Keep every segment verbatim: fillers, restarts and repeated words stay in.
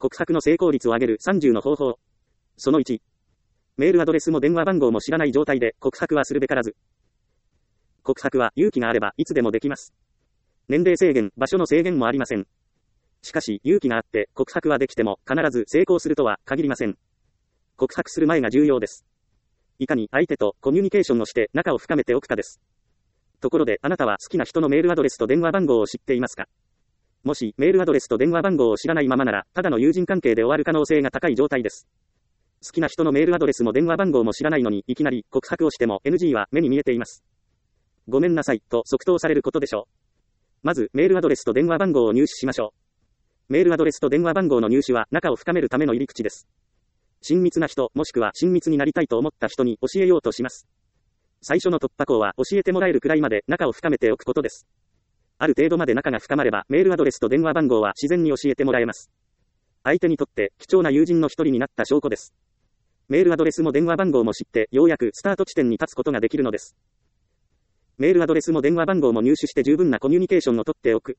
告白の成功率を上げるさんじゅうの方法。そのいち。メールアドレスも電話番号も知らない状態で告白はするべからず。告白は勇気があればいつでもできます。年齢制限、場所の制限もありません。しかし、勇気があって告白はできても必ず成功するとは限りません。告白する前が重要です。いかに相手とコミュニケーションをして仲を深めておくかです。ところで、あなたは好きな人のメールアドレスと電話番号を知っていますか？もし、メールアドレスと電話番号を知らないままなら、ただの友人関係で終わる可能性が高い状態です。好きな人のメールアドレスも電話番号も知らないのに、いきなり告白をしても エヌジー は目に見えています。ごめんなさい、と即答されることでしょう。まず、メールアドレスと電話番号を入手しましょう。メールアドレスと電話番号の入手は仲を深めるための入り口です。親密な人、もしくは親密になりたいと思った人に教えようとします。最初の突破口は教えてもらえるくらいまで仲を深めておくことです。ある程度まで仲が深まれば、メールアドレスと電話番号は自然に教えてもらえます。相手にとって貴重な友人の一人になった証拠です。メールアドレスも電話番号も知って、ようやくスタート地点に立つことができるのです。メールアドレスも電話番号も入手して十分なコミュニケーションをとっておく。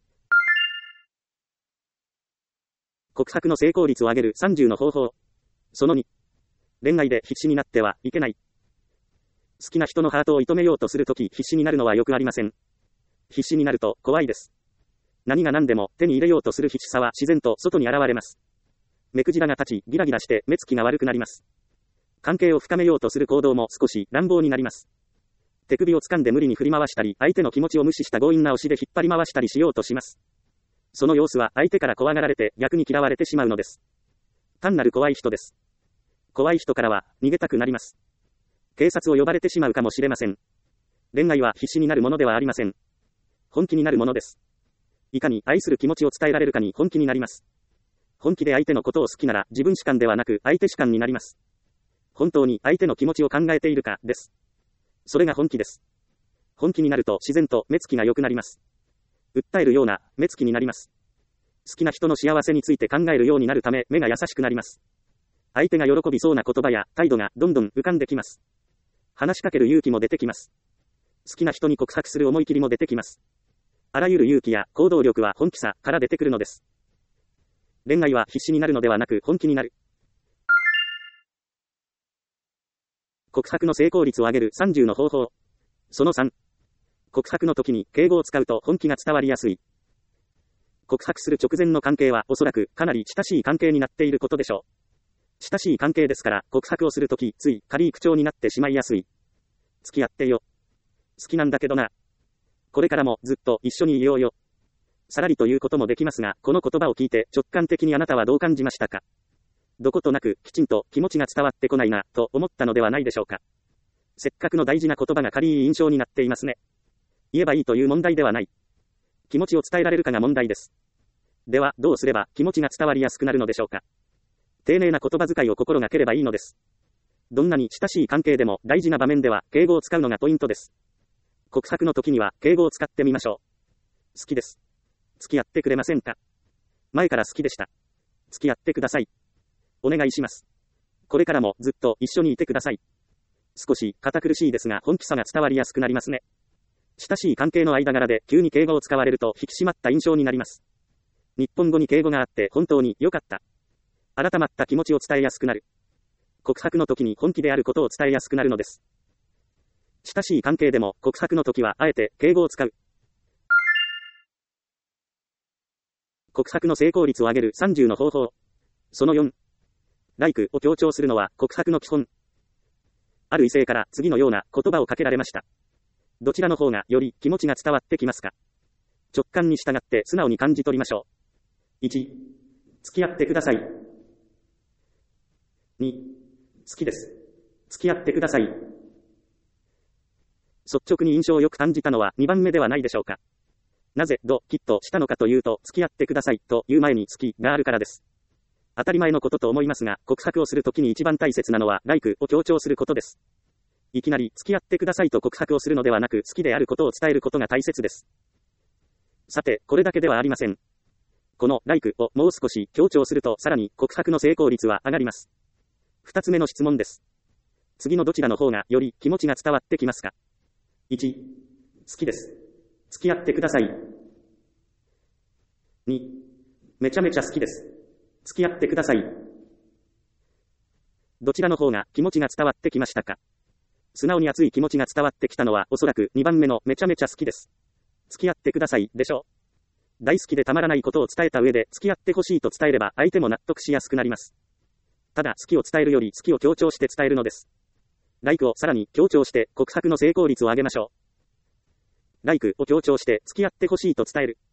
告白の成功率を上げるさんじゅうの方法。そのに。恋愛で必死になってはいけない。好きな人のハートを射止めようとするとき必死になるのはよくありません。必死になると怖いです。何が何でも手に入れようとする必死さは自然と外に現れます。目くじらが立ち、ギラギラして目つきが悪くなります。関係を深めようとする行動も少し乱暴になります。手首を掴んで無理に振り回したり、相手の気持ちを無視した強引な押しで引っ張り回したりしようとします。その様子は相手から怖がられて逆に嫌われてしまうのです。単なる怖い人です。怖い人からは逃げたくなります。警察を呼ばれてしまうかもしれません。恋愛は必死になるものではありません。本気になるものです。いかに愛する気持ちを伝えられるかに本気になります。本気で相手のことを好きなら自分主観ではなく相手主観になります。本当に相手の気持ちを考えているかです。それが本気です。本気になると自然と目つきが良くなります。訴えるような目つきになります。好きな人の幸せについて考えるようになるため目が優しくなります。相手が喜びそうな言葉や態度がどんどん浮かんできます。話しかける勇気も出てきます。好きな人に告白する思い切りも出てきます。あらゆる勇気や行動力は本気さから出てくるのです。恋愛は必死になるのではなく本気になる。告白の成功率を上げるさんじゅうの方法。そのさん。告白の時に敬語を使うと本気が伝わりやすい。告白する直前の関係はおそらくかなり親しい関係になっていることでしょう。親しい関係ですから告白をするときつい軽い口調になってしまいやすい。付き合ってよ。好きなんだけどな。これからもずっと一緒にいようよ。さらりということもできますが、この言葉を聞いて直感的にあなたはどう感じましたか？どことなくきちんと気持ちが伝わってこないなと思ったのではないでしょうか。せっかくの大事な言葉が軽い印象になっていますね。言えばいいという問題ではない。気持ちを伝えられるかが問題です。ではどうすれば気持ちが伝わりやすくなるのでしょうか。丁寧な言葉遣いを心がければいいのです。どんなに親しい関係でも大事な場面では敬語を使うのがポイントです。告白の時には敬語を使ってみましょう。好きです。付き合ってくれませんか？前から好きでした。付き合ってください。お願いします。これからもずっと一緒にいてください。少し堅苦しいですが本気さが伝わりやすくなりますね。親しい関係の間柄で急に敬語を使われると引き締まった印象になります。日本語に敬語があって本当に良かった。改まった気持ちを伝えやすくなる。告白の時に本気であることを伝えやすくなるのです。親しい関係でも告白の時はあえて敬語を使う。告白の成功率を上げるさんじゅうの方法。そのよん。like を強調するのは告白の基本。ある異性から次のような言葉をかけられました。どちらの方がより気持ちが伝わってきますか？直感に従って素直に感じ取りましょう。いち、付き合ってください。に、好きです。付き合ってください。率直に印象をよく感じたのはにばんめではないでしょうか。なぜ、ど、きっとしたのかというと、付き合ってくださいという前に好きがあるからです。当たり前のことと思いますが、告白をするときに一番大切なのは、like を強調することです。いきなり、付き合ってくださいと告白をするのではなく、好きであることを伝えることが大切です。さて、これだけではありません。この、like をもう少し強調すると、さらに告白の成功率は上がります。二つ目の質問です。次のどちらの方がより気持ちが伝わってきますか？いち、好きです。付き合ってください。に、めちゃめちゃ好きです。 付き合ってください。どちらの方が気持ちが伝わってきましたか？素直に熱い気持ちが伝わってきたのはおそらくにばんめのめちゃめちゃ好きです。付き合ってくださいでしょう。大好きでたまらないことを伝えた上で付き合ってほしいと伝えれば相手も納得しやすくなります。ただ好きを伝えるより好きを強調して伝えるのです。like をさらに強調して告白の成功率を上げましょう。like を強調して付き合ってほしいと伝える。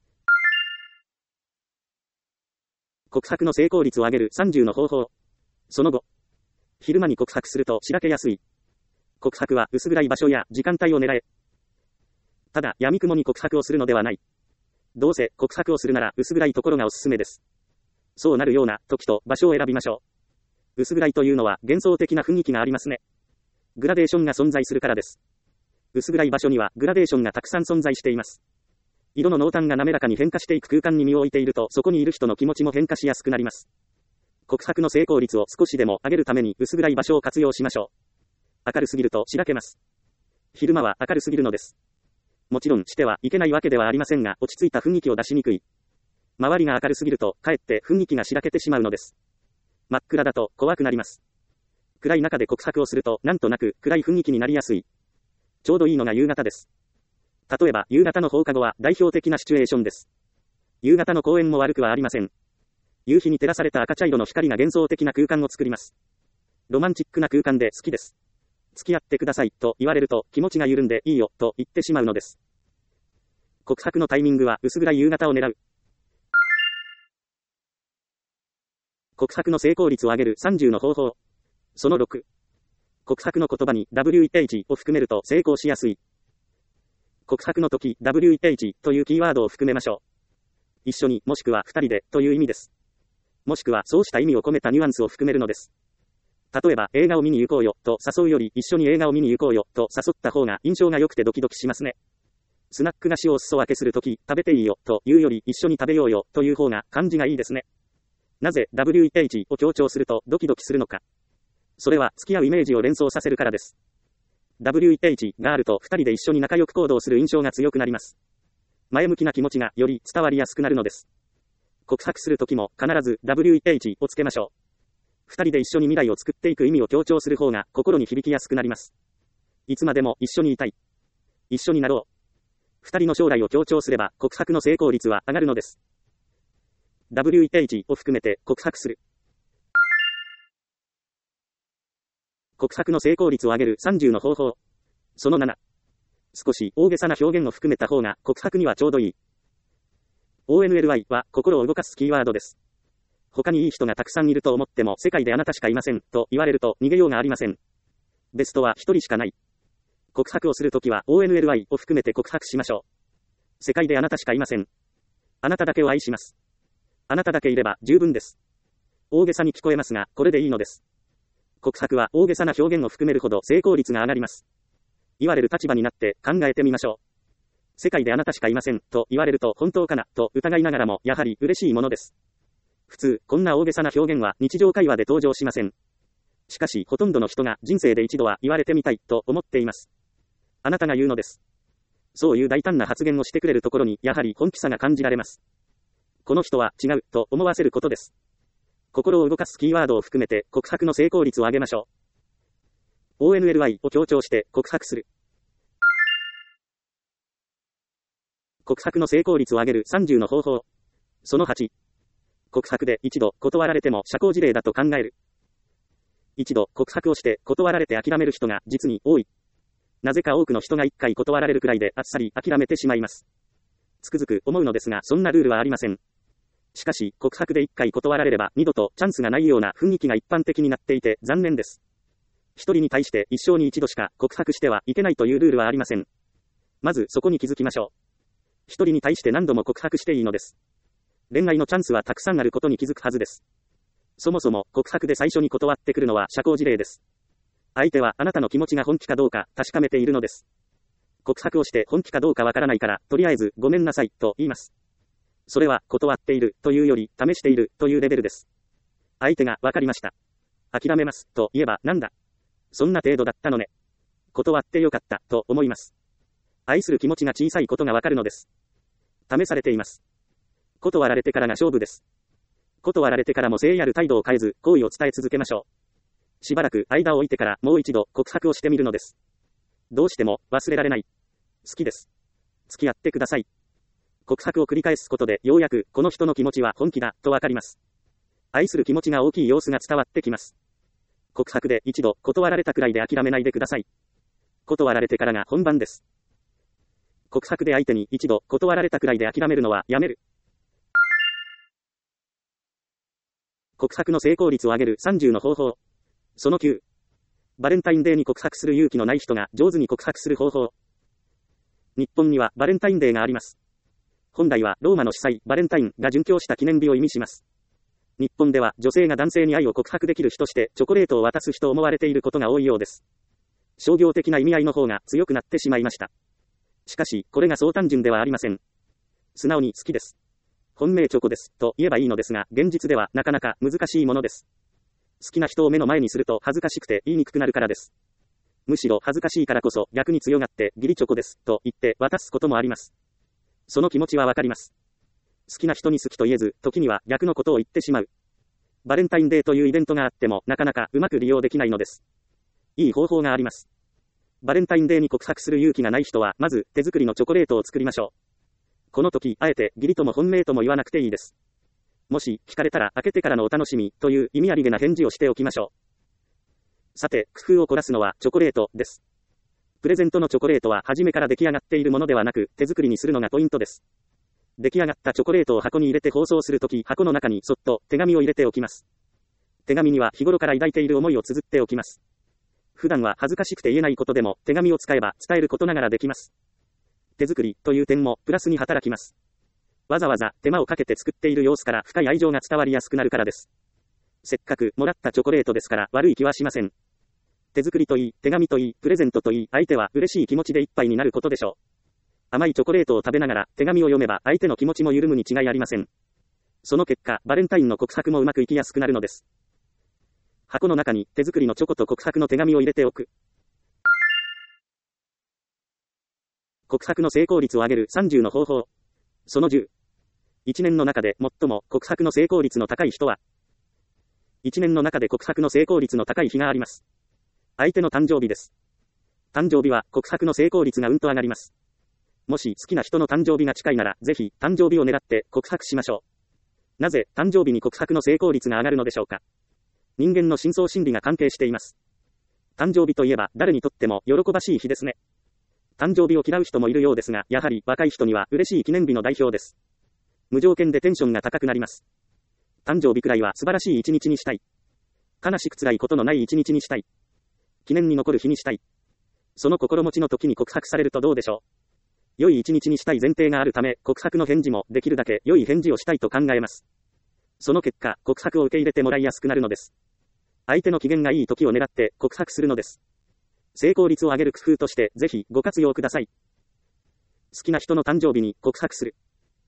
告白の成功率を上げるさんじゅうの方法。その後、昼間に告白するとしらけやすい。告白は薄暗い場所や時間帯を狙え。ただ闇雲に告白をするのではない。どうせ告白をするなら薄暗いところがおすすめです。そうなるような時と場所を選びましょう。薄暗いというのは幻想的な雰囲気がありますね。グラデーションが存在するからです。薄暗い場所にはグラデーションがたくさん存在しています。色の濃淡が滑らかに変化していく空間に身を置いているとそこにいる人の気持ちも変化しやすくなります。告白の成功率を少しでも上げるために薄暗い場所を活用しましょう。明るすぎるとしらけます。昼間は明るすぎるのです。もちろんしてはいけないわけではありませんが落ち着いた雰囲気を出しにくい。周りが明るすぎるとかえって雰囲気がしらけてしまうのです。真っ暗だと怖くなります。暗い中で告白をするとなんとなく暗い雰囲気になりやすい。ちょうどいいのが夕方です。例えば夕方の放課後は代表的なシチュエーションです。夕方の公園も悪くはありません。夕日に照らされた赤茶色の光が幻想的な空間を作ります。ロマンチックな空間で好きです。付き合ってくださいと言われると気持ちが緩んでいいよと言ってしまうのです。告白のタイミングは薄暗い夕方を狙う。告白の成功率を上げるさんじゅうの方法。そのろく。告白の言葉に ダブリューイーエイチ を含めると成功しやすい。告白の時 ダブリューイーエイチ というキーワードを含めましょう。一緒にもしくは二人でという意味です。もしくはそうした意味を込めたニュアンスを含めるのです。例えば映画を見に行こうよと誘うより一緒に映画を見に行こうよと誘った方が印象が良くてドキドキしますね。スナック菓子をお裾分けするとき食べていいよというより一緒に食べようよという方が感じがいいですね。なぜ ダブリューイーエイチ を強調するとドキドキするのか。それは付き合うイメージを連想させるからです。ダブリューイーエイチ があるとふたりで一緒に仲良く行動する印象が強くなります。前向きな気持ちがより伝わりやすくなるのです。告白するときも必ず ダブリューイーエイチ をつけましょう。二人で一緒に未来を作っていく意味を強調する方が心に響きやすくなります。いつまでも一緒にいたい。一緒になろう。二人の将来を強調すれば告白の成功率は上がるのです。ダブリューイーエイチ を含めて告白する。告白の成功率を上げるさんじゅうの方法。そのなな。少し大げさな表現を含めた方が告白にはちょうどいい。オーエヌエルワイ は心を動かすキーワードです。他にいい人がたくさんいると思っても世界であなたしかいませんと言われると逃げようがありません。ベストは一人しかない。告白をするときは オーエヌエルワイ を含めて告白しましょう。世界であなたしかいません。あなただけを愛します。あなただけいれば十分です。大げさに聞こえますが、これでいいのです。告白は大げさな表現を含めるほど成功率が上がります。言われる立場になって考えてみましょう。世界であなたしかいませんと言われると本当かなと疑いながらもやはり嬉しいものです。普通、こんな大げさな表現は日常会話で登場しません。しかし、ほとんどの人が人生で一度は言われてみたいと思っています。あなたが言うのです。そういう大胆な発言をしてくれるところにやはり本気さが感じられます。この人は違うと思わせることです。心を動かすキーワードを含めて告白の成功率を上げましょう。オーエヌエルワイ を強調して告白する。告白の成功率を上げるさんじゅうの方法。そのはち。告白で一度断られても社交辞令だと考える。一度告白をして断られて諦める人が実に多い。なぜか多くの人が一回断られるくらいであっさり諦めてしまいます。つくづく思うのですが、そんなルールはありません。しかし、告白で一回断られれば二度とチャンスがないような雰囲気が一般的になっていて残念です。一人に対して一生に一度しか告白してはいけないというルールはありません。まずそこに気づきましょう。一人に対して何度も告白していいのです。恋愛のチャンスはたくさんあることに気づくはずです。そもそも告白で最初に断ってくるのは社交辞令です。相手はあなたの気持ちが本気かどうか確かめているのです。告白をして本気かどうかわからないから、とりあえずごめんなさいと言います。それは断っているというより試しているというレベルです。相手がわかりました。諦めますと言えばなんだ。そんな程度だったのね。断ってよかったと思います。愛する気持ちが小さいことがわかるのです。試されています。断られてからが勝負です。 断られてからも誠意ある態度を変えず、好意を伝え続けましょう。しばらく間を置いてからもう一度告白をしてみるのです。どうしても忘れられない。好きです。付き合ってください。告白を繰り返すことでようやくこの人の気持ちは本気だとわかります。愛する気持ちが大きい様子が伝わってきます。告白で一度断られたくらいで諦めないでください。断られてからが本番です。告白で相手に一度断られたくらいで諦めるのはやめる。告白の成功率を上げるさんじゅうの方法。そのきゅう。バレンタインデーに告白する勇気のない人が上手に告白する方法。日本にはバレンタインデーがあります。本来はローマの司祭バレンタインが殉教した記念日を意味します。日本では女性が男性に愛を告白できる日としてチョコレートを渡す日と思われていることが多いようです。商業的な意味合いの方が強くなってしまいました。しかし、これがそう単純ではありません。素直に好きです。本命チョコですと言えばいいのですが、現実ではなかなか難しいものです。好きな人を目の前にすると恥ずかしくて言いにくくなるからです。むしろ恥ずかしいからこそ逆に強がって義理チョコですと言って渡すこともあります。その気持ちはわかります。好きな人に好きと言えず、時には逆のことを言ってしまう。バレンタインデーというイベントがあっても、なかなかうまく利用できないのです。いい方法があります。バレンタインデーに告白する勇気がない人は、まず手作りのチョコレートを作りましょう。この時、あえて義理とも本命とも言わなくていいです。もし聞かれたら開けてからのお楽しみという意味ありげな返事をしておきましょう。さて、工夫を凝らすのはチョコレートです。プレゼントのチョコレートは初めから出来上がっているものではなく、手作りにするのがポイントです。出来上がったチョコレートを箱に入れて包装するとき、箱の中にそっと手紙を入れておきます。手紙には日頃から抱いている思いを綴っておきます。普段は恥ずかしくて言えないことでも手紙を使えば伝えることながらできます。手作りという点もプラスに働きます。わざわざ手間をかけて作っている様子から深い愛情が伝わりやすくなるからです。せっかくもらったチョコレートですから悪い気はしません。手作りといい、手紙といい、プレゼントといい、相手は嬉しい気持ちでいっぱいになることでしょう。甘いチョコレートを食べながら手紙を読めば相手の気持ちも緩むに違いありません。その結果、バレンタインの告白もうまくいきやすくなるのです。箱の中に手作りのチョコと告白の手紙を入れておく。告白の成功率を上げるさんじゅうの方法。そのじゅう。いちねんの中で最も告白の成功率の高い人は、いちねんの中で告白の成功率の高い日があります。相手の誕生日です。誕生日は告白の成功率がうんと上がります。もし好きな人の誕生日が近いなら、ぜひ誕生日を狙って告白しましょう。なぜ誕生日に告白の成功率が上がるのでしょうか。人間の深層心理が関係しています。誕生日といえば誰にとっても喜ばしい日ですね。誕生日を嫌う人もいるようですが、やはり若い人には嬉しい記念日の代表です。無条件でテンションが高くなります。誕生日くらいは素晴らしい一日にしたい。悲しく辛いことのない一日にしたい。記念に残る日にしたい。その心持ちの時に告白されるとどうでしょう。良い一日にしたい前提があるため、告白の返事もできるだけ良い返事をしたいと考えます。その結果、告白を受け入れてもらいやすくなるのです。相手の機嫌がいい時を狙って告白するのです。成功率を上げる工夫として、ぜひご活用ください。好きな人の誕生日に告白する。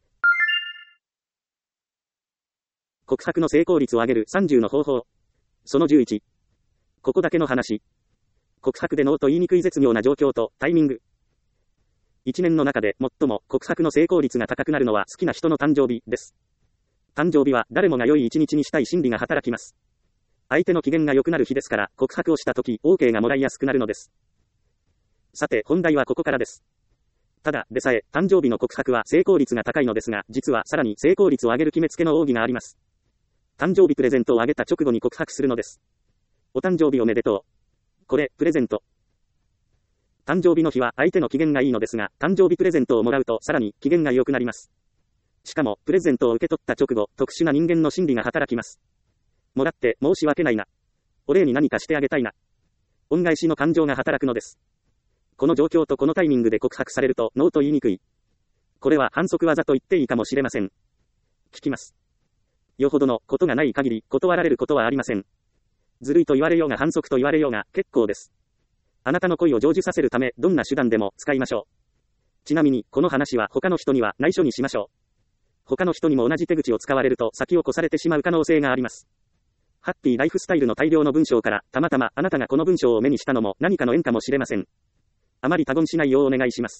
告白の成功率を上げるさんじゅうの方法。そのじゅういち。ここだけの話。告白でノーと言いにくい絶妙な状況とタイミング。いちねんの中で最も告白の成功率が高くなるのは好きな人の誕生日です。誕生日は誰もが良い一日にしたい心理が働きます。相手の機嫌が良くなる日ですから告白をしたとき オーケー がもらいやすくなるのです。さて本題はここからです。ただでさえ誕生日の告白は成功率が高いのですが、実はさらに成功率を上げる決めつけの奥義があります。誕生日プレゼントをあげた直後に告白するのです。お誕生日おめでとう。これプレゼント。誕生日の日は相手の機嫌がいいのですが、誕生日プレゼントをもらうとさらに機嫌が良くなります。しかも、プレゼントを受け取った直後、特殊な人間の心理が働きます。もらって申し訳ないな。お礼に何かしてあげたいな。恩返しの感情が働くのです。この状況とこのタイミングで告白されると、ノーと言いにくい。これは反則技と言っていいかもしれません。聞きます。よほどのことがない限り、断られることはありません。ずるいと言われようが反則と言われようが、結構です。あなたの恋を成就させるため、どんな手段でも使いましょう。ちなみに、この話は他の人には内緒にしましょう。他の人にも同じ手口を使われると先を越されてしまう可能性があります。ハッピーライフスタイルの大量の文章から、たまたまあなたがこの文章を目にしたのも何かの縁かもしれません。あまり他言しないようお願いします。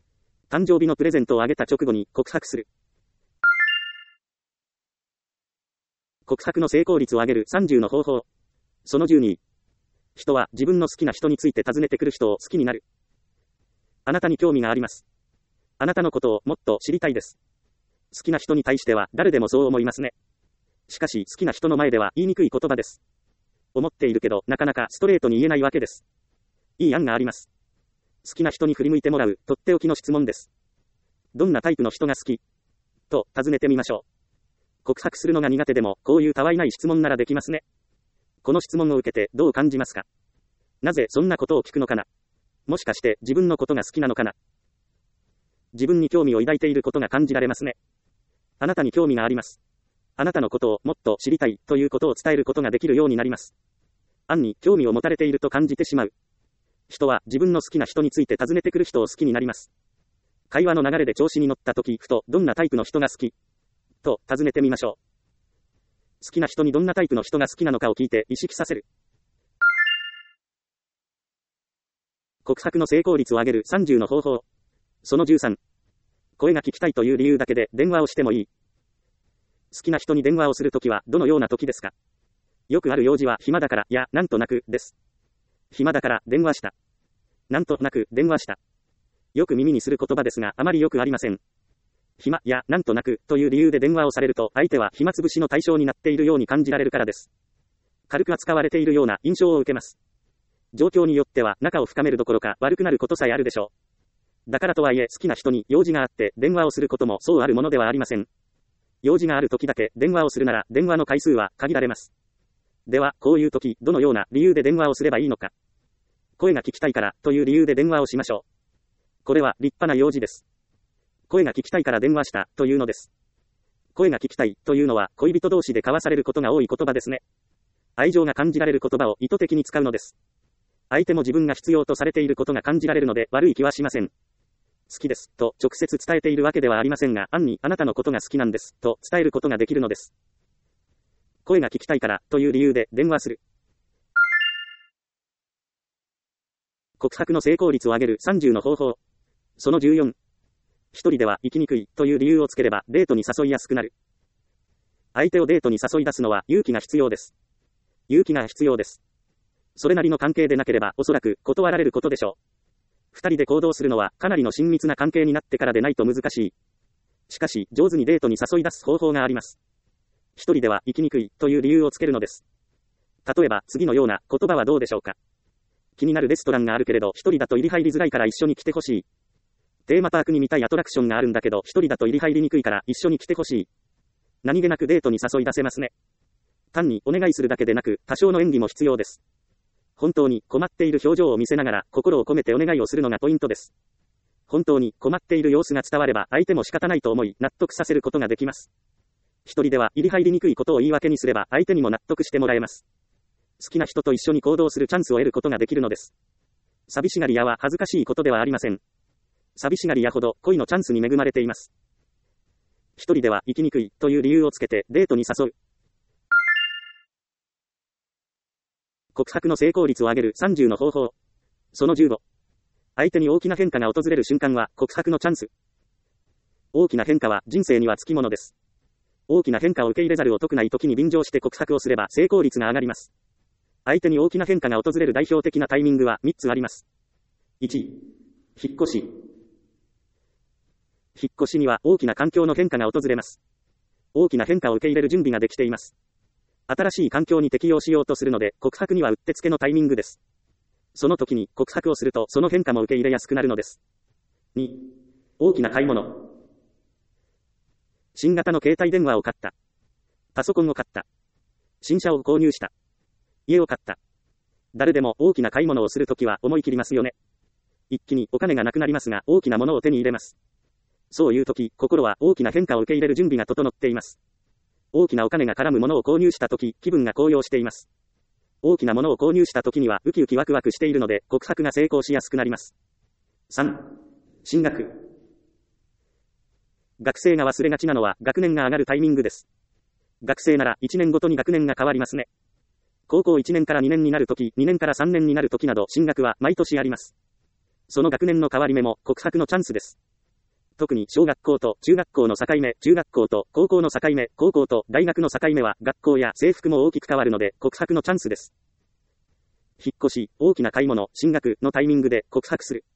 誕生日のプレゼントをあげた直後に告白する。 告白の成功率を上げるさんじゅうの方法。そのじゅうに。人は自分の好きな人について尋ねてくる人を好きになる。あなたに興味があります。あなたのことをもっと知りたいです。好きな人に対しては誰でもそう思いますね。しかし好きな人の前では言いにくい言葉です。思っているけどなかなかストレートに言えないわけです。いい案があります。好きな人に振り向いてもらうとっておきの質問です。どんなタイプの人が好きと尋ねてみましょう。告白するのが苦手でもこういうたわいない質問ならできますね。この質問を受けてどう感じますか？なぜそんなことを聞くのかな？もしかして自分のことが好きなのかな？自分に興味を抱いていることが感じられますね。あなたに興味があります。あなたのことをもっと知りたいということを伝えることができるようになります。暗に興味を持たれていると感じてしまう。人は自分の好きな人について尋ねてくる人を好きになります。会話の流れで調子に乗った時、ふとどんなタイプの人が好きと尋ねてみましょう。好きな人にどんなタイプの人が好きなのかを聞いて意識させる。告白の成功率を上げるさんじゅうの方法。そのじゅうさん。声が聞きたいという理由だけで電話をしてもいい。好きな人に電話をするときはどのような時ですか？よくある用事は暇だから、や、なんとなく、です。暇だから電話した。なんとなく電話した。よく耳にする言葉ですがあまりよくありません。暇やなんとなくという理由で電話をされると相手は暇つぶしの対象になっているように感じられるからです。軽く扱われているような印象を受けます。状況によっては仲を深めるどころか悪くなることさえあるでしょう。だからとはいえ好きな人に用事があって電話をすることもそうあるものではありません。用事がある時だけ電話をするなら電話の回数は限られます。ではこういう時どのような理由で電話をすればいいのか。声が聞きたいからという理由で電話をしましょう。これは立派な用事です。声が聞きたいから電話したというのです。声が聞きたいというのは恋人同士で交わされることが多い言葉ですね。愛情が感じられる言葉を意図的に使うのです。相手も自分が必要とされていることが感じられるので悪い気はしません。好きですと直接伝えているわけではありませんが、暗にあなたのことが好きなんですと伝えることができるのです。声が聞きたいからという理由で電話する。告白の成功率を上げるさんじゅうの方法。そのじゅうよん。一人では生きにくいという理由をつければデートに誘いやすくなる。相手をデートに誘い出すのは勇気が必要です。勇気が必要です。それなりの関係でなければおそらく断られることでしょう。二人で行動するのはかなりの親密な関係になってからでないと難しい。しかし上手にデートに誘い出す方法があります。一人では生きにくいという理由をつけるのです。例えば次のような言葉はどうでしょうか。気になるレストランがあるけれど一人だと入り入りづらいから一緒に来てほしい。テーマパークに見たいアトラクションがあるんだけど一人だと入り入りにくいから一緒に来てほしい。何気なくデートに誘い出せますね。単にお願いするだけでなく多少の演技も必要です。本当に困っている表情を見せながら心を込めてお願いをするのがポイントです。本当に困っている様子が伝われば相手も仕方ないと思い納得させることができます。一人では入り入りにくいことを言い訳にすれば相手にも納得してもらえます。好きな人と一緒に行動するチャンスを得ることができるのです。寂しがり屋は恥ずかしいことではありません。寂しがり屋ほど恋のチャンスに恵まれています。一人では生きにくいという理由をつけてデートに誘う。告白の成功率を上げるさんじゅうの方法。そのじゅうご。相手に大きな変化が訪れる瞬間は告白のチャンス。大きな変化は人生にはつきものです。大きな変化を受け入れざるを得ない時に便乗して告白をすれば成功率が上がります。相手に大きな変化が訪れる代表的なタイミングはみっつあります。いち、引っ越し。引っ越しには大きな環境の変化が訪れます。大きな変化を受け入れる準備ができています。新しい環境に適応しようとするので告白にはうってつけのタイミングです。その時に告白をするとその変化も受け入れやすくなるのです。に、大きな買い物。新型の携帯電話を買った。パソコンを買った。新車を購入した。家を買った。誰でも大きな買い物をするときは思い切りますよね。一気にお金がなくなりますが大きなものを手に入れます。そういうとき、心は大きな変化を受け入れる準備が整っています。大きなお金が絡むものを購入したとき、気分が高揚しています。大きなものを購入したときにはウキウキワクワクしているので告白が成功しやすくなります。さん、進学。学生が忘れがちなのは学年が上がるタイミングです。学生ならいちねんごとに学年が変わりますね。高校いちねんからにねんになるとき、にねんからさんねんになるときなど進学は毎年あります。その学年の変わり目も告白のチャンスです。 特に小学校と中学校の境目、中学校と高校の境目、高校と大学の境目は学校や制服も大きく変わるので告白のチャンスです。引っ越し、大きな買い物、進学のタイミングで告白する。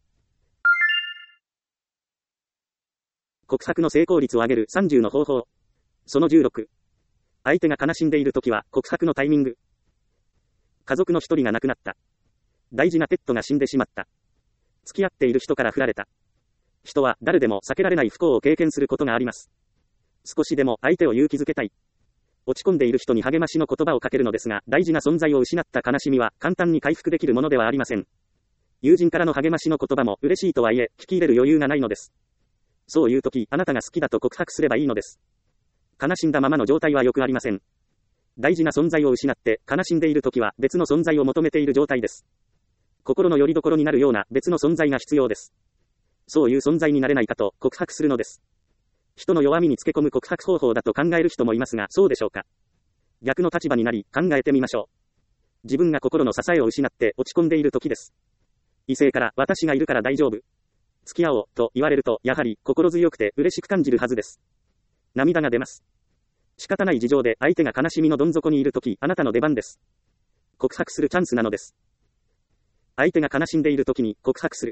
告白の成功率を上げるさんじゅうの方法。そのじゅうろく。相手が悲しんでいるときは告白のタイミング。家族の一人が亡くなった。大事なペットが死んでしまった。付き合っている人から振られた。人は誰でも避けられない不幸を経験することがあります。少しでも相手を勇気づけたい。落ち込んでいる人に励ましの言葉をかけるのですが、大事な存在を失った悲しみは簡単に回復できるものではありません。友人からの励ましの言葉も嬉しいとはいえ、聞き入れる余裕がないのです。そういう時、あなたが好きだと告白すればいいのです。悲しんだままの状態は良くありません。大事な存在を失って悲しんでいる時は別の存在を求めている状態です。心の拠り所になるような別の存在が必要です。そういう存在になれないかと告白するのです。人の弱みにつけ込む告白方法だと考える人もいますが、そうでしょうか。逆の立場になり考えてみましょう。自分が心の支えを失って落ち込んでいる時です。異性から私がいるから大丈夫。付き合おうと言われるとやはり心強くて嬉しく感じるはずです。涙が出ます。仕方ない事情で相手が悲しみのどん底にいる時、あなたの出番です。告白するチャンスなのです。相手が悲しんでいる時に告白する。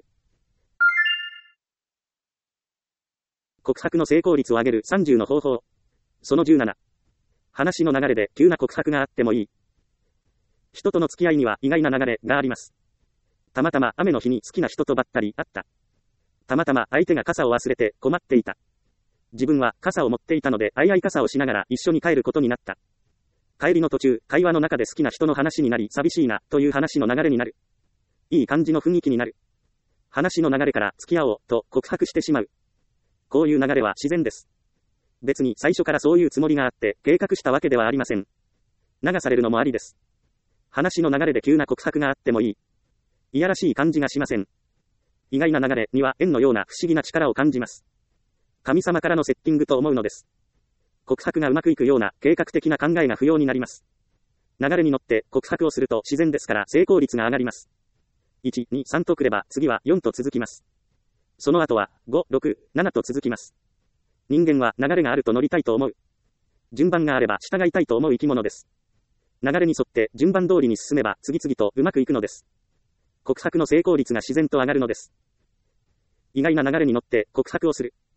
告白の成功率を上げるさんじゅうの方法。そのじゅうなな。話の流れで急な告白があってもいい。人との付き合いには意外な流れがあります。たまたま雨の日に好きな人とばったり会った。たまたま相手が傘を忘れて困っていた。自分は傘を持っていたので相合い傘をしながら一緒に帰ることになった。帰りの途中、会話の中で好きな人の話になり寂しいなという話の流れになる。いい感じの雰囲気になる。話の流れから付き合おうと告白してしまう。こういう流れは自然です。別に最初からそういうつもりがあって計画したわけではありません。流されるのもありです。話の流れで急な告白があってもいい。いやらしい感じがしません。意外な流れには縁のような不思議な力を感じます。神様からのセッティングと思うのです。告白がうまくいくような計画的な考えが不要になります。流れに乗って告白をすると自然ですから成功率が上がります。いち、に、さんとくれば次はよんと続きます。その後はご、ろく、ななと続きます。人間は流れがあると乗りたいと思う。順番があれば従いたいと思う生き物です。流れに沿って順番通りに進めば次々とうまくいくのです。告白の成功率が自然と上がるのです。意外な流れに乗って告白をする。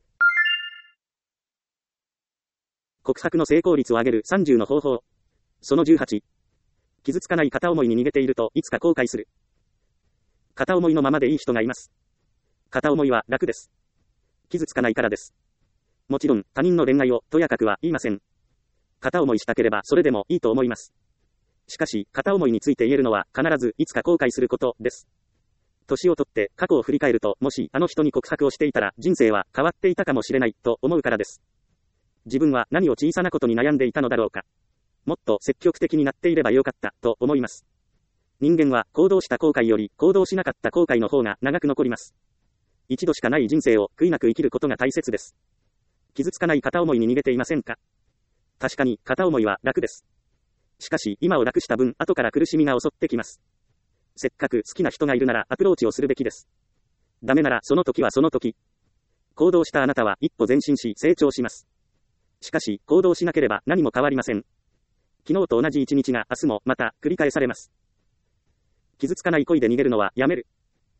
告白の成功率を上げるさんじゅうの方法。そのじゅうはち。傷つかない片思いに逃げているといつか後悔する。片思いのままでいい人がいます。片思いは楽です。傷つかないからです。もちろん他人の恋愛をとやかくは言いません。片思いしたければそれでもいいと思います。しかし片思いについて言えるのは必ずいつか後悔することです。年を取って過去を振り返ると、もしあの人に告白をしていたら人生は変わっていたかもしれないと思うからです。自分は何を小さなことに悩んでいたのだろうか。もっと積極的になっていればよかったと思います。人間は行動した後悔より行動しなかった後悔の方が長く残ります。一度しかない人生を悔いなく生きることが大切です。傷つかない片思いに逃げていませんか？確かに片思いは楽です。しかし今を楽した分後から苦しみが襲ってきます。せっかく好きな人がいるならアプローチをするべきです。ダメならその時はその時。行動したあなたは一歩前進し成長します。しかし行動しなければ何も変わりません。昨日と同じ一日が明日もまた繰り返されます。傷つかない恋で逃げるのはやめる。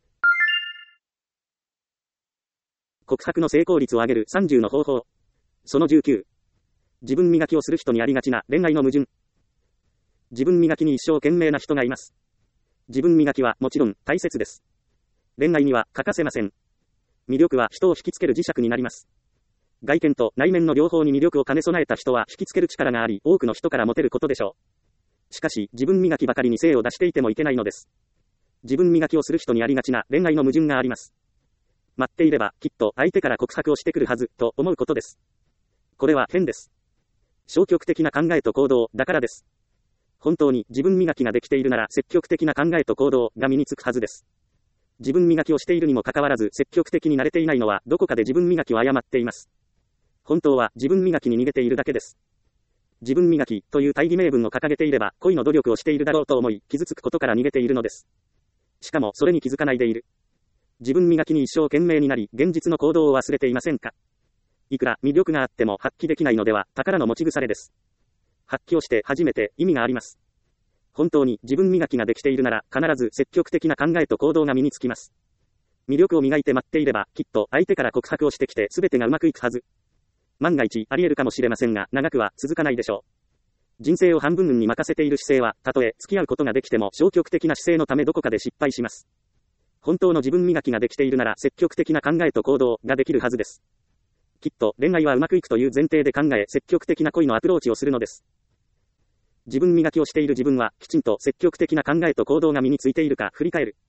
告白の成功率を上げるさんじゅうの方法。そのじゅうきゅう。自分磨きをする人にありがちな恋愛の矛盾。自分磨きに一生懸命な人がいます。自分磨きはもちろん大切です。恋愛には欠かせません。魅力は人を引きつける磁石になります。外見と内面の両方に魅力を兼ね備えた人は引きつける力があり、多くの人からモテることでしょう。しかし、自分磨きばかりに精を出していてもいけないのです。自分磨きをする人にありがちな恋愛の矛盾があります。待っていれば、きっと相手から告白をしてくるはず、と思うことです。これは変です。消極的な考えと行動だからです。本当に自分磨きができているなら積極的な考えと行動が身につくはずです。自分磨きをしているにもかかわらず積極的になれていないのはどこかで自分磨きを誤っています。本当は自分磨きに逃げているだけです。自分磨きという大義名分を掲げていれば恋の努力をしているだろうと思い傷つくことから逃げているのです。しかもそれに気づかないでいる。 自分磨きに一生懸命になり、現実の行動を忘れていませんか？いくら魅力があっても発揮できないのでは、宝の持ち腐れです。発揮をして初めて意味があります。本当に自分磨きができているなら、必ず積極的な考えと行動が身につきます。魅力を磨いて待っていれば、きっと相手から告白をしてきて全てがうまくいくはず。万が一あり得るかもしれませんが、長くは続かないでしょう。人生を半分運に任せている姿勢は、たとえ付き合うことができても消極的な姿勢のためどこかで失敗します。本当の自分磨きができているなら積極的な考えと行動ができるはずです。きっと恋愛はうまくいくという前提で考え、積極的な恋のアプローチをするのです。自分磨きをしている自分は、きちんと積極的な考えと行動が身についているか振り返る。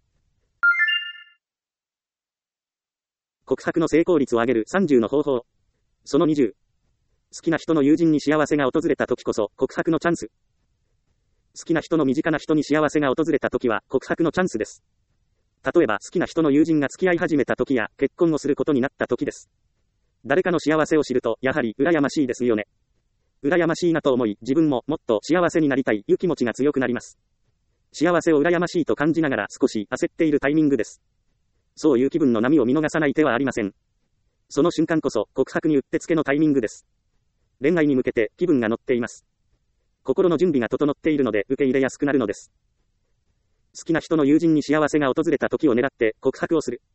告白の成功率を上げるさんじゅうの方法。そのにじゅう。好きな人の友人に幸せが訪れた時こそ告白のチャンス。好きな人の身近な人に幸せが訪れた時は告白のチャンスです。例えば好きな人の友人が付き合い始めた時や結婚をすることになった時です。誰かの幸せを知るとやはり羨ましいですよね。羨ましいなと思い自分ももっと幸せになりたいいう気持ちが強くなります。幸せを羨ましいと感じながら少し焦っているタイミングです。そういう気分の波を見逃さない手はありません。その瞬間こそ告白にうってつけのタイミングです。恋愛に向けて気分が乗っています。心の準備が整っているので受け入れやすくなるのです。好きな人の友人に幸せが訪れた時を狙って告白をする。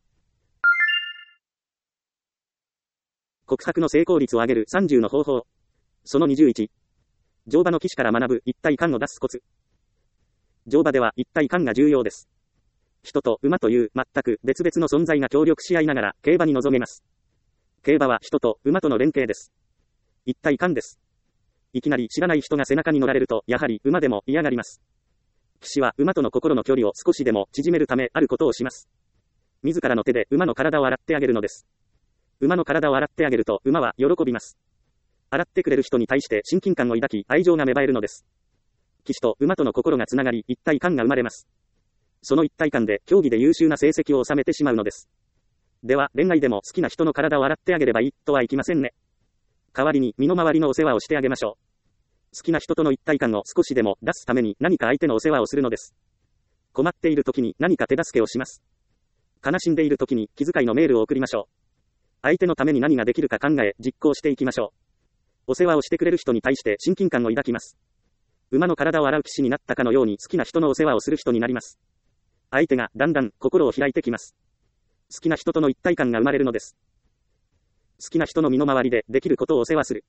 告白の成功率を上げるさんじゅうの方法。そのにじゅういち。乗馬の騎士から学ぶ一体感を出すコツ。乗馬では一体感が重要です。人と馬という全く別々の存在が協力し合いながら競馬に臨めます。競馬は人と馬との連携です。一体感です。いきなり知らない人が背中に乗られるとやはり馬でも嫌がります。騎士は馬との心の距離を少しでも縮めるためあることをします。自らの手で馬の体を洗ってあげるのです。馬の体を洗ってあげると馬は喜びます。洗ってくれる人に対して親近感を抱き愛情が芽生えるのです。騎士と馬との心がつながり一体感が生まれます。その一体感で競技で優秀な成績を収めてしまうのです。では恋愛でも好きな人の体を洗ってあげればいいとはいきませんね。代わりに身の回りのお世話をしてあげましょう。好きな人との一体感を少しでも出すために何か相手のお世話をするのです。困っている時に何か手助けをします。悲しんでいる時に気遣いのメールを送りましょう。相手のために何ができるか考え実行していきましょう。お世話をしてくれる人に対して親近感を抱きます。馬の体を洗う騎士になったかのように好きな人のお世話をする人になります。相手がだんだん心を開いてきます。好きな人との一体感が生まれるのです。好きな人の身の回りでできることをお世話する。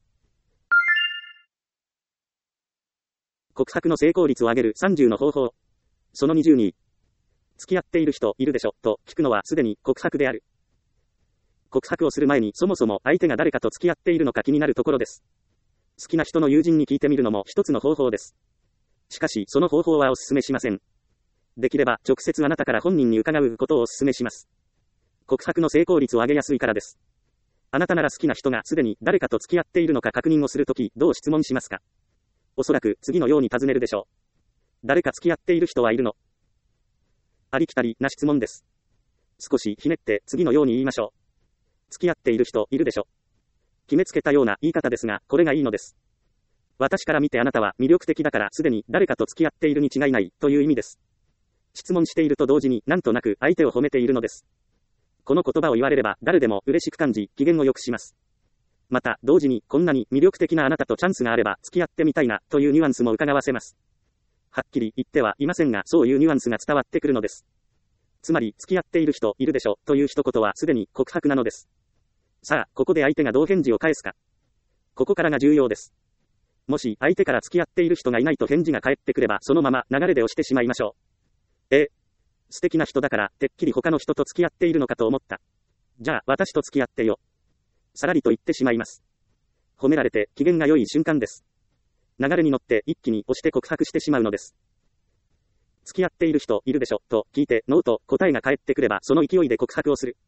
告白の成功率を上げるさんじゅうの方法。そのにじゅうに。付き合っている人いるでしょと聞くのはすでに告白である。告白をする前にそもそも相手が誰かと付き合っているのか気になるところです。好きな人の友人に聞いてみるのも一つの方法です。しかしその方法はお勧めしません。できれば直接あなたから本人に伺うことをお勧めします。告白の成功率を上げやすいからです。あなたなら好きな人がすでに誰かと付き合っているのか確認をするときどう質問しますか？おそらく次のように尋ねるでしょう。誰か付き合っている人はいるの？ありきたりな質問です。少しひねって次のように言いましょう。付き合っている人いるでしょ？決めつけたような言い方ですが、これがいいのです。私から見てあなたは魅力的だからすでに誰かと付き合っているに違いないという意味です。質問していると同時になんとなく相手を褒めているのです。この言葉を言われれば誰でも嬉しく感じ機嫌を良くします。また同時にこんなに魅力的なあなたとチャンスがあれば付き合ってみたいなというニュアンスも伺わせます。はっきり言ってはいませんがそういうニュアンスが伝わってくるのです。つまり付き合っている人いるでしょという一言はすでに告白なのです。さあここで相手がどう返事を返すか。ここからが重要です。もし相手から付き合っている人がいないと返事が返ってくればそのまま流れで押してしまいましょう。え、素敵な人だからてっきり他の人と付き合っているのかと思った。じゃあ私と付き合ってよ。さらりと言ってしまいます。褒められて機嫌が良い瞬間です。流れに乗って一気に押して告白してしまうのです。付き合っている人いるでしょと聞いてノーと答えが返ってくればその勢いで告白をする。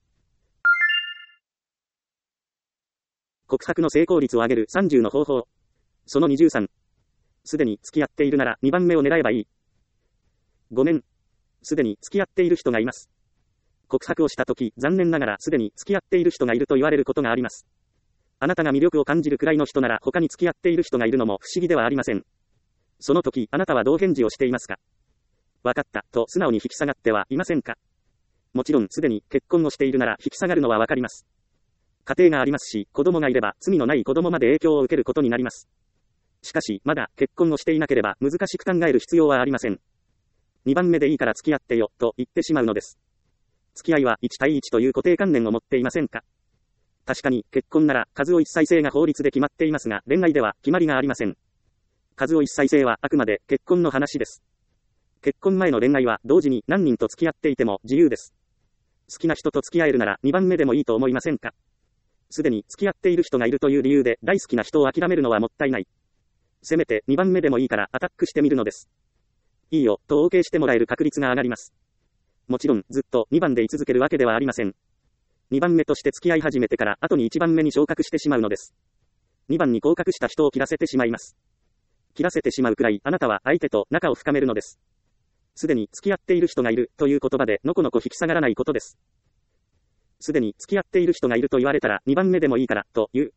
告白の成功率を上げるさんじゅうの方法。そのにじゅうさん。すでに付き合っているならにばんめを狙えばいい。ごめん。すでに付き合っている人がいます。告白をしたとき、残念ながらすでに付き合っている人がいると言われることがあります。あなたが魅力を感じるくらいの人なら他に付き合っている人がいるのも不思議ではありません。その時、あなたはどう返事をしていますか？わかった、と素直に引き下がってはいませんか？ もちろんすでに結婚をしているなら引き下がるのはわかります。家庭がありますし、子供がいれば罪のない子供まで影響を受けることになります。しかし、まだ結婚をしていなければ難しく考える必要はありません。にばんめでいいから付き合ってよ、と言ってしまうのです。付き合いはいち対いちという固定観念を持っていませんか？確かに、結婚なら数を一妻制が法律で決まっていますが、恋愛では決まりがありません。数を一妻制はあくまで結婚の話です。結婚前の恋愛は同時に何人と付き合っていても自由です。好きな人と付き合えるならにばんめでもいいと思いませんか？すでに付き合っている人がいるという理由で大好きな人を諦めるのはもったいない。せめてにばんめでもいいからアタックしてみるのです。いいよ、と OK してもらえる確率が上がります。もちろん、ずっとにばんで居続けるわけではありません。にばんめとして付き合い始めてから後にいちばんめに昇格してしまうのです。にばんに降格した人を切らせてしまいます。切らせてしまうくらいあなたは相手と仲を深めるのです。すでに付き合っている人がいるという言葉でのこのこ引き下がらないことです。すでに付き合っている人がいると言われたらにばんめでもいいから、という。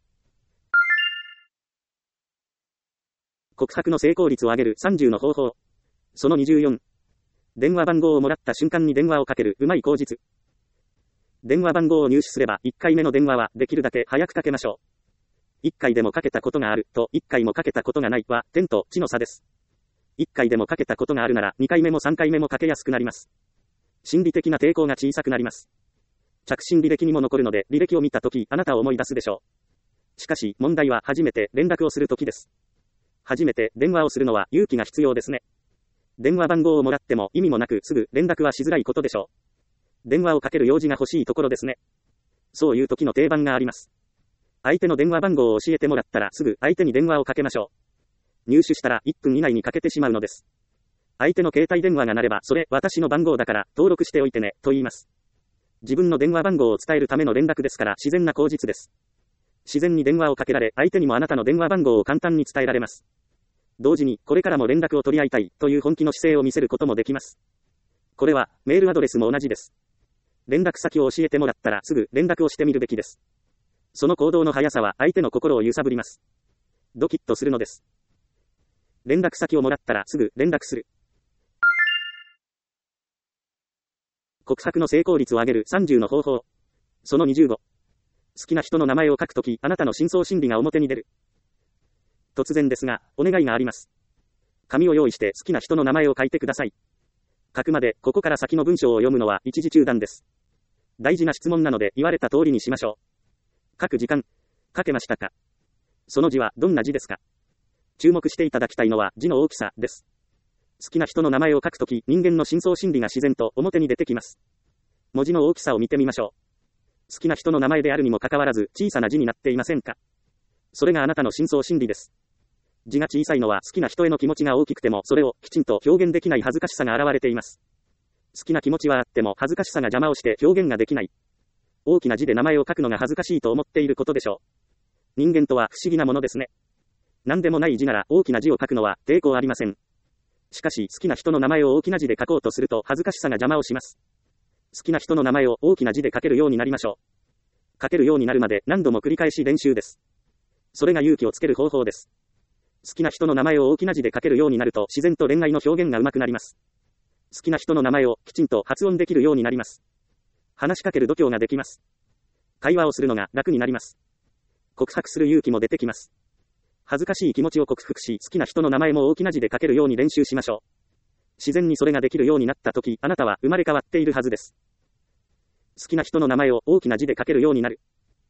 告白の成功率を上げるさんじゅうの方法。そのにじゅうよん。電話番号をもらった瞬間に電話をかけるうまい口実。電話番号を入手すればいっかいめの電話はできるだけ早くかけましょう。いっかいでもかけたことがあるといっかいもかけたことがないは天と地の差です。いっかいでもかけたことがあるならにかいめもさんかいめもかけやすくなります。心理的な抵抗が小さくなります。着信履歴にも残るので履歴を見たときあなたを思い出すでしょう。しかし問題は初めて連絡をするときです。初めて電話をするのは勇気が必要ですね。電話番号をもらっても意味もなくすぐ連絡はしづらいことでしょう。電話をかける用事が欲しいところですね。そういう時の定番があります。相手の電話番号を教えてもらったらすぐ相手に電話をかけましょう。入手したらいっぷん以内にかけてしまうのです。相手の携帯電話が鳴ればそれ私の番号だから登録しておいてねと言います。自分の電話番号を伝えるための連絡ですから自然な口実です。自然に電話をかけられ相手にもあなたの電話番号を簡単に伝えられます。同時にこれからも連絡を取り合いたいという本気の姿勢を見せることもできます。これはメールアドレスも同じです。連絡先を教えてもらったらすぐ連絡をしてみるべきです。その行動の速さは相手の心を揺さぶります。ドキッとするのです。連絡先をもらったらすぐ連絡する。告白の成功率を上げるさんじゅうの方法。そのにじゅうご。好きな人の名前を書くときあなたの深層心理が表に出る。突然ですが、お願いがあります。紙を用意して好きな人の名前を書いてください。書くまで、ここから先の文章を読むのは一時中断です。大事な質問なので言われた通りにしましょう。書く時間、書けましたか？その字はどんな字ですか？注目していただきたいのは字の大きさです。好きな人の名前を書くとき、人間の深層心理が自然と表に出てきます。文字の大きさを見てみましょう。好きな人の名前であるにもかかわらず小さな字になっていませんか？それがあなたの深層心理です。字が小さいのは好きな人への気持ちが大きくてもそれをきちんと表現できない恥ずかしさが現れています。好きな気持ちはあっても恥ずかしさが邪魔をして表現ができない。大きな字で名前を書くのが恥ずかしいと思っていることでしょう。人間とは不思議なものですね。何でもない字なら大きな字を書くのは抵抗ありません。しかし好きな人の名前を大きな字で書こうとすると恥ずかしさが邪魔をします。好きな人の名前を大きな字で書けるようになりましょう。書けるようになるまで何度も繰り返し練習です。それが勇気をつける方法です。好きな人の名前を大きな字で書けるようになると自然と恋愛の表現が上手くなります。好きな人の名前をきちんと発音できるようになります。話しかける度胸ができます。会話をするのが楽になります。告白する勇気も出てきます。恥ずかしい気持ちを克服し、好きな人の名前も大きな字で書けるように練習しましょう。自然にそれができるようになったとき、あなたは生まれ変わっているはずです。好きな人の名前を大きな字で書けるようになる。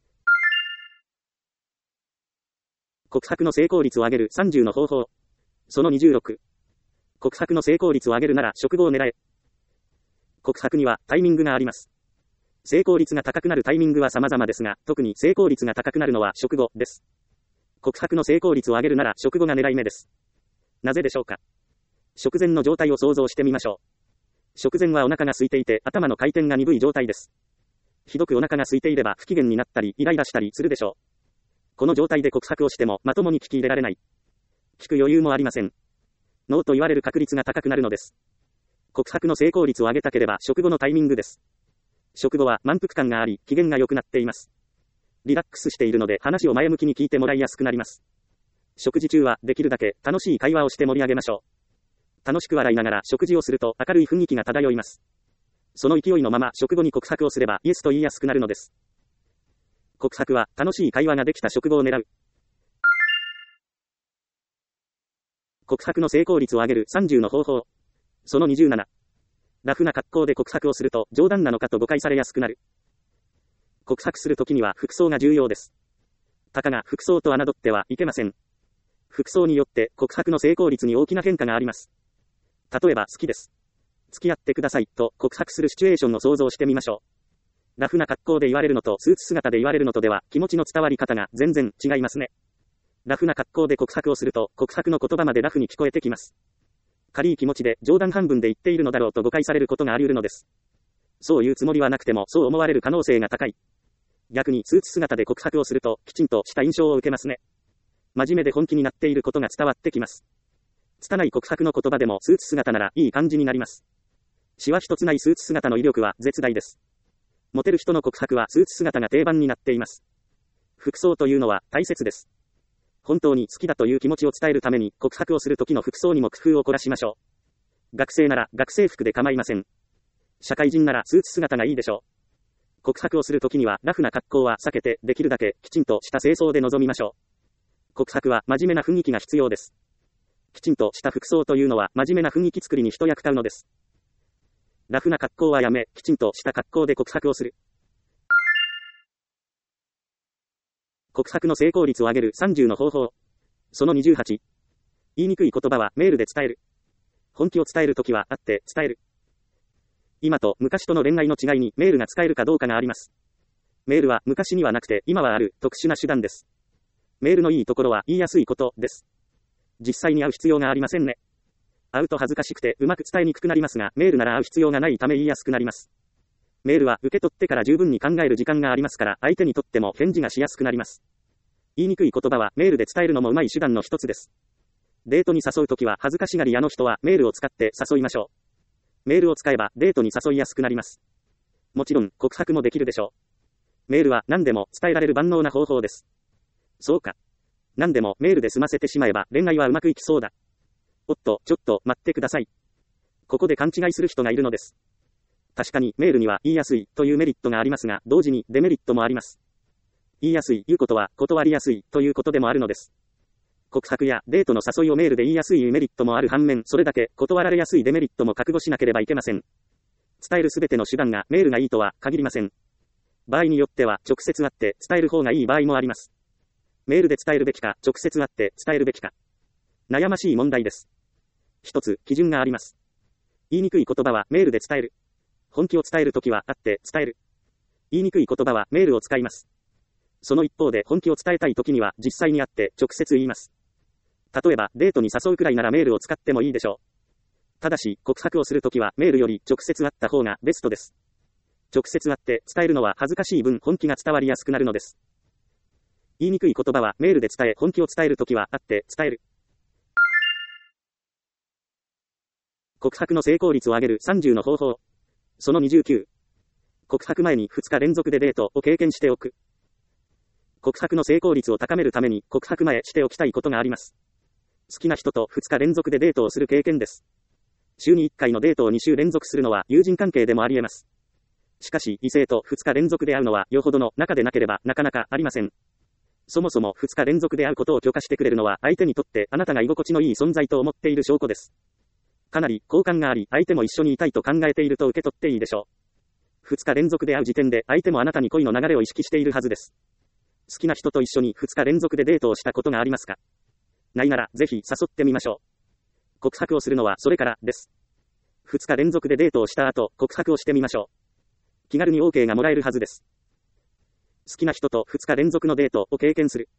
告白の成功率を上げるさんじゅうの方法。そのにじゅうろく。告白の成功率を上げるなら職業を狙え。告白にはタイミングがあります。成功率が高くなるタイミングは様々ですが、特に成功率が高くなるのは食後です。告白の成功率を上げるなら食後が狙い目です。なぜでしょうか？食前の状態を想像してみましょう。食前はお腹が空いていて頭の回転が鈍い状態です。ひどくお腹が空いていれば不機嫌になったりイライラしたりするでしょう。この状態で告白をしてもまともに聞き入れられない。聞く余裕もありません。ノーと言われる確率が高くなるのです。告白の成功率を上げたければ食後のタイミングです。食後は満腹感があり、機嫌が良くなっています。リラックスしているので話を前向きに聞いてもらいやすくなります。食事中はできるだけ楽しい会話をして盛り上げましょう。楽しく笑いながら食事をすると明るい雰囲気が漂います。 その勢いのまま食後に告白をすればイエスと言いやすくなるのです。告白は楽しい会話ができた食後を狙う。告白の成功率を上げるさんじゅうの方法。そのにじゅうなな。ラフな格好で告白をすると冗談なのかと誤解されやすくなる。告白するときには服装が重要です。たかが服装と侮ってはいけません。服装によって告白の成功率に大きな変化があります。例えば好きです。付き合ってくださいと告白するシチュエーションを想像してみましょう。ラフな格好で言われるのとスーツ姿で言われるのとでは気持ちの伝わり方が全然違いますね。ラフな格好で告白をすると告白の言葉までラフに聞こえてきます。軽い気持ちで冗談半分で言っているのだろうと誤解されることがあり得るのです。そういうつもりはなくてもそう思われる可能性が高い。逆にスーツ姿で告白をするときちんとした印象を受けますね。真面目で本気になっていることが伝わってきます。拙い告白の言葉でもスーツ姿ならいい感じになります。シワ一つないスーツ姿の威力は絶大です。モテる人の告白はスーツ姿が定番になっています。服装というのは大切です。本当に好きだという気持ちを伝えるために告白をする時の服装にも工夫を凝らしましょう。学生なら学生服で構いません。社会人ならスーツ姿がいいでしょう。告白をする時にはラフな格好は避けてできるだけきちんとした清装で臨みましょう。告白は真面目な雰囲気が必要です。きちんとした服装というのは真面目な雰囲気作りに一役買うのです。ラフな格好はやめ、きちんとした格好で告白をする。告白の成功率を上げるさんじゅうの方法。そのにじゅうはち。言いにくい言葉はメールで伝える。本気を伝えるときは会って伝える。今と昔との恋愛の違いにメールが使えるかどうかがあります。メールは昔にはなくて今はある特殊な手段です。メールのいいところは言いやすいことです。実際に会う必要がありませんね。会うと恥ずかしくてうまく伝えにくくなりますが、メールなら会う必要がないため言いやすくなります。メールは受け取ってから十分に考える時間がありますから、相手にとっても返事がしやすくなります。言いにくい言葉はメールで伝えるのもうまい手段の一つです。デートに誘うときは恥ずかしがり屋の人はメールを使って誘いましょう。メールを使えばデートに誘いやすくなります。もちろん告白もできるでしょう。メールは何でも伝えられる万能な方法です。そうか。何でもメールで済ませてしまえば恋愛はうまくいきそうだ。おっと、ちょっと待ってください。ここで勘違いする人がいるのです。確かにメールには言いやすいというメリットがありますが、同時にデメリットもあります。言いやすい、言うことは断りやすいということでもあるのです。告白やデートの誘いをメールで言いやすいメリットもある反面、それだけ断られやすいデメリットも覚悟しなければいけません。伝えるすべての手段がメールがいいとは限りません。場合によっては直接会って伝える方がいい場合もあります。メールで伝えるべきか、直接会って伝えるべきか。悩ましい問題です。一つ、基準があります。言いにくい言葉はメールで伝える。本気を伝えるときは会って伝える。言いにくい言葉はメールを使います。その一方で本気を伝えたいときには実際に会って直接言います。例えばデートに誘うくらいならメールを使ってもいいでしょう。ただし告白をするときはメールより直接会った方がベストです。直接会って伝えるのは恥ずかしい分本気が伝わりやすくなるのです。言いにくい言葉はメールで伝え、本気を伝えるときは会って伝える。告白の成功率を上げるさんじゅうの方法。そのにじゅうきゅう。告白前にふつか連続でデートを経験しておく。告白の成功率を高めるために告白前しておきたいことがあります。好きな人とふつか連続でデートをする経験です。週にいっかいのデートをに週連続するのは友人関係でもあり得ます。しかし異性とふつか連続で会うのはよほどの仲でなければなかなかありません。そもそもふつか連続で会うことを許可してくれるのは相手にとってあなたが居心地のいい存在と思っている証拠です。かなり好感があり、相手も一緒にいたいと考えていると受け取っていいでしょう。ふつか連続で会う時点で相手もあなたに恋の流れを意識しているはずです。好きな人と一緒にふつか連続でデートをしたことがありますか？ないならぜひ誘ってみましょう。告白をするのはそれからです。ふつか連続でデートをした後、告白をしてみましょう。気軽に OK がもらえるはずです。好きな人とふつか連続のデートを経験する。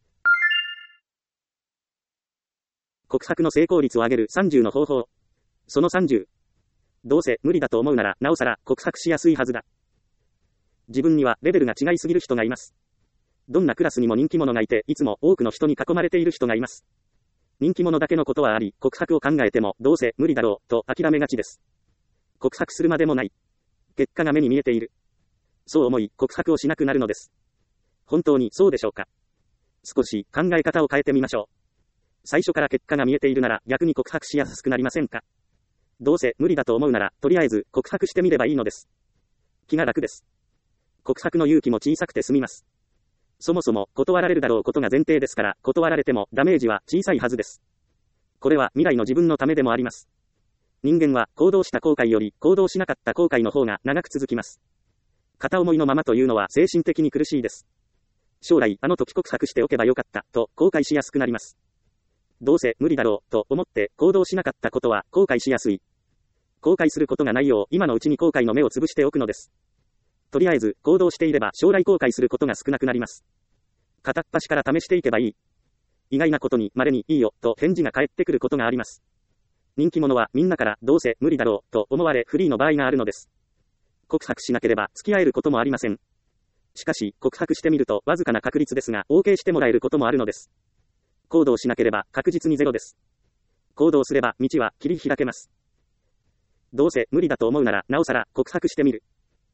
告白の成功率を上げるさんじゅうの方法。そのさんじゅう。どうせ無理だと思うなら、なおさら告白しやすいはずだ。自分にはレベルが違いすぎる人がいます。どんなクラスにも人気者がいて、いつも多くの人に囲まれている人がいます。人気者だけのことはあり、告白を考えても、どうせ無理だろう、と諦めがちです。告白するまでもない。結果が目に見えている。そう思い、告白をしなくなるのです。本当にそうでしょうか。少し考え方を変えてみましょう。最初から結果が見えているなら、逆に告白しやすくなりませんか。 どうせ無理だと思うなら、とりあえず告白してみればいいのです。気が楽です。告白の勇気も小さくて済みます。そもそも断られるだろうことが前提ですから、断られてもダメージは小さいはずです。これは未来の自分のためでもあります。人間は行動した後悔より行動しなかった後悔の方が長く続きます。片思いのままというのは精神的に苦しいです。将来あの時告白しておけばよかったと後悔しやすくなります。どうせ無理だろうと思って行動しなかったことは後悔しやすい。後悔することがないよう今のうちに後悔の目をつぶしておくのです。とりあえず行動していれば将来後悔することが少なくなります。片っ端から試していけばいい。意外なことに稀にいいよと返事が返ってくることがあります。人気者はみんなからどうせ無理だろうと思われフリーの場合があるのです。告白しなければ付き合えることもありません。しかし告白してみるとわずかな確率ですが OK してもらえることもあるのです。行動しなければ確実にゼロです。行動すれば道は切り開けます。どうせ無理だと思うならなおさら告白してみる。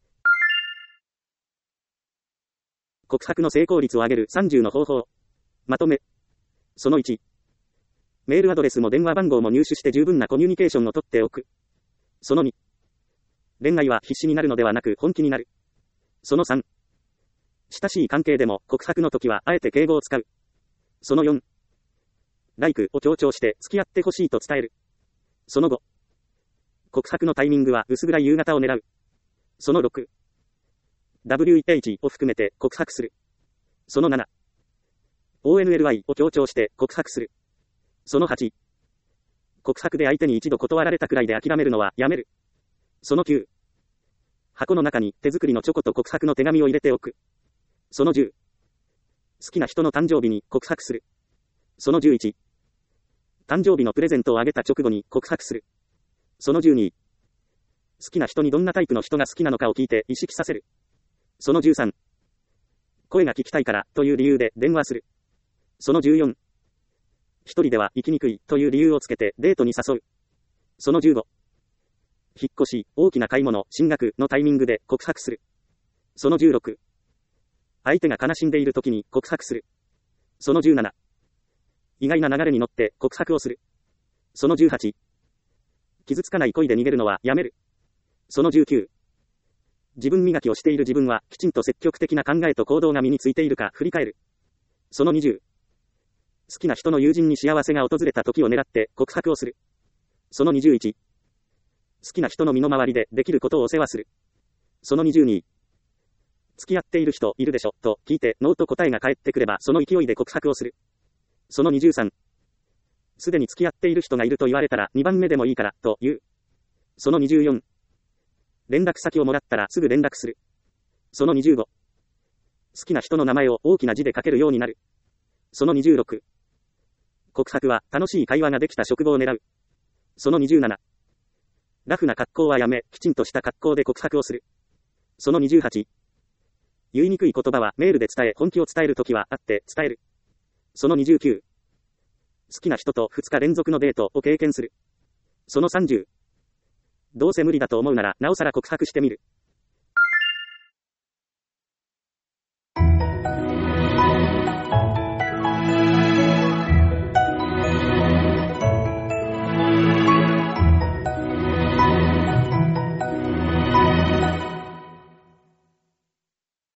告白の成功率を上げるさんじゅうの方法。まとめ。そのいち。メールアドレスも電話番号も入手して十分なコミュニケーションをとっておく。そのに。恋愛は必死になるのではなく本気になる。そのさん。親しい関係でも告白の時はあえて敬語を使う。そのよん。ライクを強調して付き合ってほしいと伝える。そのご。告白のタイミングは薄暗い夕方を狙う。そのろく。ダブリューエイチ を含めて告白する。そのなな。オーエヌエルアイ を強調して告白する。そのはち。告白で相手に一度断られたくらいで諦めるのはやめる。そのきゅう。箱の中に手作りのチョコと告白の手紙を入れておく。そのじゅう。好きな人の誕生日に告白する。そのじゅういち。誕生日のプレゼントをあげた直後に告白する。そのじゅうに。好きな人にどんなタイプの人が好きなのかを聞いて意識させる。そのじゅうさん。声が聞きたいからという理由で電話する。そのじゅうよん。一人では行きにくいという理由をつけてデートに誘う。そのじゅうご。引っ越し、大きな買い物、進学のタイミングで告白する。そのじゅうろく。相手が悲しんでいる時に告白する。そのじゅうなな。意外な流れに乗って告白をする。そのじゅうはち。傷つかない恋で逃げるのはやめる。そのじゅうきゅう。自分磨きをしている自分はきちんと積極的な考えと行動が身についているか振り返る。そのにじゅう。好きな人の友人に幸せが訪れた時を狙って告白をする。そのにじゅういち。好きな人の身の回りでできることをお世話する。そのにじゅうに。付き合っている人いるでしょと聞いてノーと答えが返ってくればその勢いで告白をする。そのにじゅうさん。すでに付き合っている人がいると言われたらにばんめでもいいからと言う。そのにじゅうよん。連絡先をもらったらすぐ連絡する。そのにじゅうご。好きな人の名前を大きな字で書けるようになる。そのにじゅうろく。告白は楽しい会話ができた職場を狙う。そのにじゅうなな。ラフな格好はやめ、きちんとした格好で告白をする。そのにじゅうはち。言いにくい言葉はメールで伝え、本気を伝えるときは会って伝える。そのにじゅうきゅう。好きな人とふつか連続のデートを経験する。そのさんじゅう。どうせ無理だと思うならなおさら告白してみる。